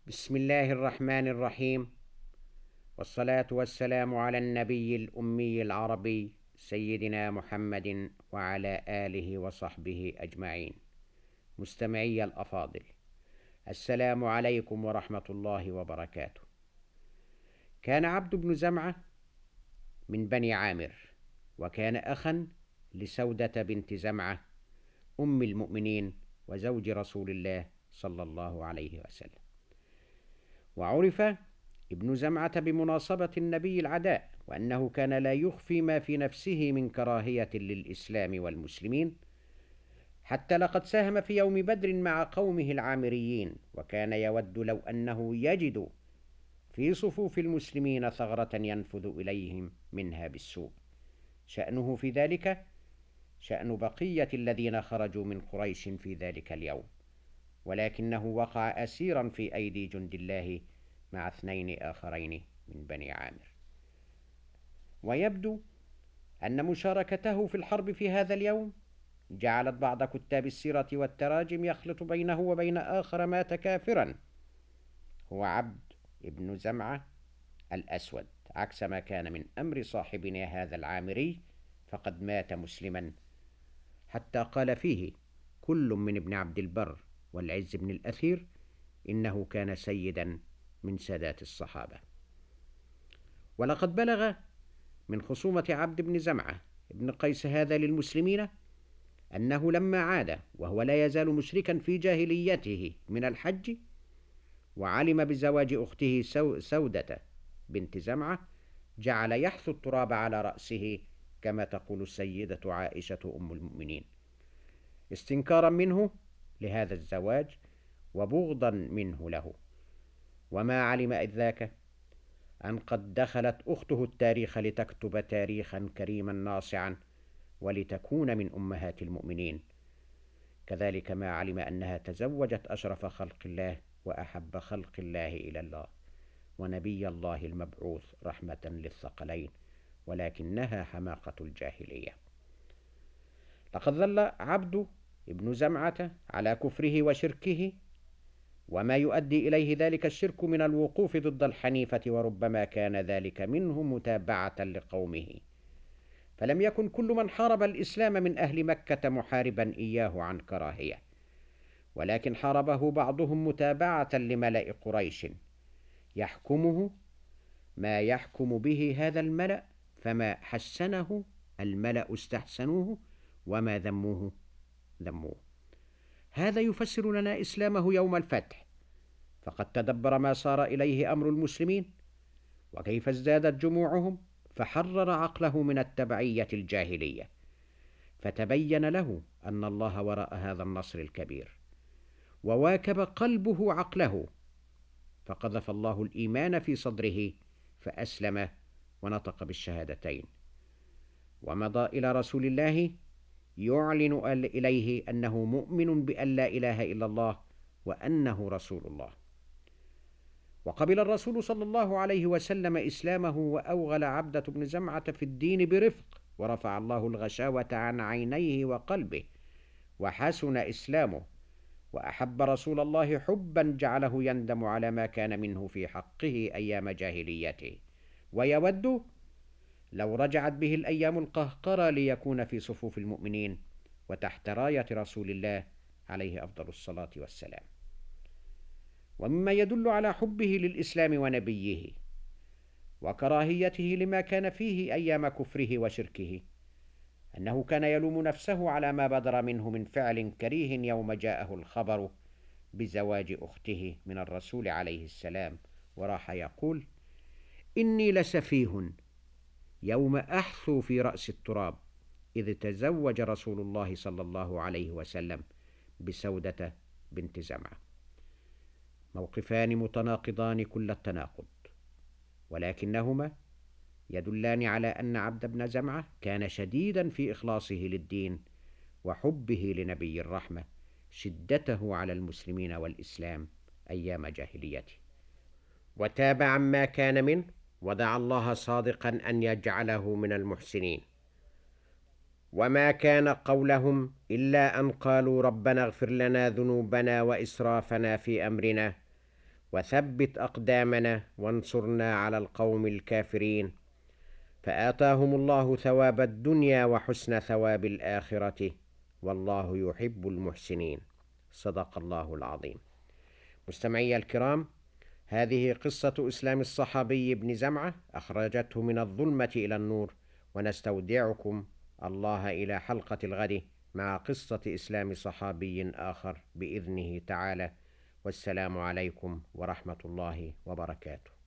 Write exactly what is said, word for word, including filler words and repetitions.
بسم الله الرحمن الرحيم، والصلاة والسلام على النبي الأمي العربي سيدنا محمد وعلى آله وصحبه أجمعين. مستمعي الأفاضل، السلام عليكم ورحمة الله وبركاته. كان عبد بن زمعة من بني عامر، وكان أخا لسودة بنت زمعة أم المؤمنين وزوج رسول الله صلى الله عليه وسلم. وعرف ابن زمعة بمناصبة النبي العداء، وأنه كان لا يخفي ما في نفسه من كراهية للإسلام والمسلمين، حتى لقد ساهم في يوم بدر مع قومه العامريين، وكان يود لو أنه يجد في صفوف المسلمين ثغرة ينفذ إليهم منها بالسوء. شأنه في ذلك شأن بقية الذين خرجوا من قريش في ذلك اليوم، ولكنه وقع أسيرا في أيدي جند الله مع اثنين آخرين من بني عامر. ويبدو أن مشاركته في الحرب في هذا اليوم جعلت بعض كتاب السيرة والتراجم يخلط بينه وبين آخر مات كافرا، هو عبد ابن زمعة الأسود، عكس ما كان من أمر صاحبنا هذا العامري، فقد مات مسلما، حتى قال فيه كل من ابن عبد البر والعز بن الأثير إنه كان سيدا من سادات الصحابة. ولقد بلغ من خصومة عبد بن زمعة ابن قيس هذا للمسلمين أنه لما عاد وهو لا يزال مشركا في جاهليته من الحج، وعلم بزواج أخته سودة بنت زمعة، جعل يحث التراب على رأسه كما تقول السيدة عائشة أم المؤمنين، استنكارا منه لهذا الزواج وبغضا منه له. وما علم إذ ذاك أن قد دخلت أخته التاريخ لتكتب تاريخا كريما ناصعا ولتكون من أمهات المؤمنين. كذلك ما علم أنها تزوجت أشرف خلق الله وأحب خلق الله إلى الله ونبي الله المبعوث رحمة للثقلين، ولكنها حماقة الجاهلية. لقد ظل عبد ابن زمعة على كفره وشركه، وما يؤدي إليه ذلك الشرك من الوقوف ضد الحنيفة، وربما كان ذلك منه متابعة لقومه، فلم يكن كل من حارب الإسلام من أهل مكة محاربا إياه عن كراهية، ولكن حاربه بعضهم متابعة لملأ قريش يحكمه ما يحكم به هذا الملأ، فما حسنه الملأ استحسنوه، وما ذموه ذموه. هذا يفسر لنا إسلامه يوم الفتح، فقد تدبر ما صار إليه أمر المسلمين وكيف ازدادت جموعهم، فحرر عقله من التبعية الجاهلية، فتبين له أن الله وراء هذا النصر الكبير، وواكب قلبه عقله، فقذف الله الإيمان في صدره فأسلم ونطق بالشهادتين، ومضى إلى رسول الله يعلن إليه أنه مؤمن بأن لا إله إلا الله وأنه رسول الله. وقبل الرسول صلى الله عليه وسلم إسلامه، وأوغل عبدة بن زمعة في الدين برفق، ورفع الله الغشاوة عن عينيه وقلبه، وحسن إسلامه، وأحب رسول الله حبا جعله يندم على ما كان منه في حقه أيام جاهليته، ويود لو رجعت به الأيام القهقرة ليكون في صفوف المؤمنين وتحت راية رسول الله عليه أفضل الصلاة والسلام. ومما يدل على حبه للإسلام ونبيه وكراهيته لما كان فيه أيام كفره وشركه، أنه كان يلوم نفسه على ما بدر منه من فعل كريه يوم جاءه الخبر بزواج أخته من الرسول عليه السلام، وراح يقول: إني لسفيه يوم أحثو في رأس التراب إذ تزوج رسول الله صلى الله عليه وسلم بسودة بنت زمعة. موقفان متناقضان كل التناقض، ولكنهما يدلان على أن عبد بن زمعة كان شديدا في إخلاصه للدين وحبه لنبي الرحمة، شدته على المسلمين والإسلام أيام جاهليته، وتاب عما كان منه، ودعا الله صادقا أن يجعله من المحسنين. وما كان قولهم إلا أن قالوا ربنا اغفر لنا ذنوبنا وإسرافنا في أمرنا وثبت أقدامنا وانصرنا على القوم الكافرين، فآتاهم الله ثواب الدنيا وحسن ثواب الآخرة، والله يحب المحسنين. صدق الله العظيم. مستمعي الكرام، هذه قصة إسلام الصحابي ابن زمعة أخرجته من الظلمة إلى النور، ونستودعكم الله إلى حلقة الغد مع قصة إسلام صحابي آخر بإذنه تعالى، والسلام عليكم ورحمة الله وبركاته.